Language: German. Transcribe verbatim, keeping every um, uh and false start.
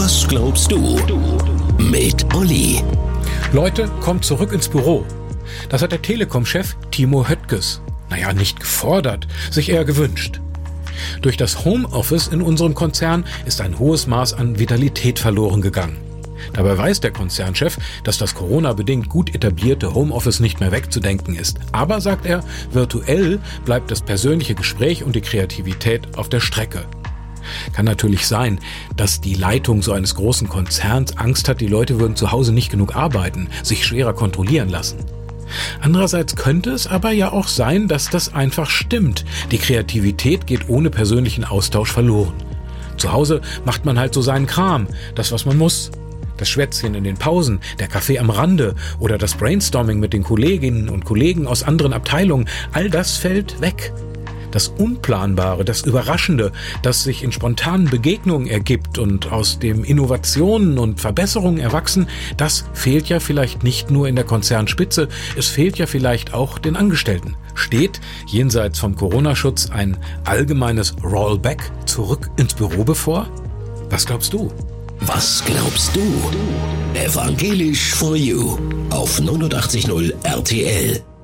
Was glaubst du? Mit Olli. Leute, kommt zurück ins Büro. Das hat der Telekom-Chef Timo Höttges, naja, nicht gefordert, sich eher gewünscht. Durch das Homeoffice in unserem Konzern ist ein hohes Maß an Vitalität verloren gegangen. Dabei weiß der Konzernchef, dass das Corona-bedingt gut etablierte Homeoffice nicht mehr wegzudenken ist. Aber, sagt er, virtuell bleibt das persönliche Gespräch und die Kreativität auf der Strecke. Kann natürlich sein, dass die Leitung so eines großen Konzerns Angst hat, die Leute würden zu Hause nicht genug arbeiten, sich schwerer kontrollieren lassen. Andererseits könnte es aber ja auch sein, dass das einfach stimmt. Die Kreativität geht ohne persönlichen Austausch verloren. Zu Hause macht man halt so seinen Kram, das was man muss. Das Schwätzchen in den Pausen, der Kaffee am Rande oder das Brainstorming mit den Kolleginnen und Kollegen aus anderen Abteilungen, all das fällt weg. Das Unplanbare, das Überraschende, das sich in spontanen Begegnungen ergibt und aus dem Innovationen und Verbesserungen erwachsen, das fehlt ja vielleicht nicht nur in der Konzernspitze, es fehlt ja vielleicht auch den Angestellten. Steht jenseits vom Corona-Schutz ein allgemeines Rollback zurück ins Büro bevor? Was glaubst du? Was glaubst du? Evangelisch for You auf neunundachtzig Komma null R T L.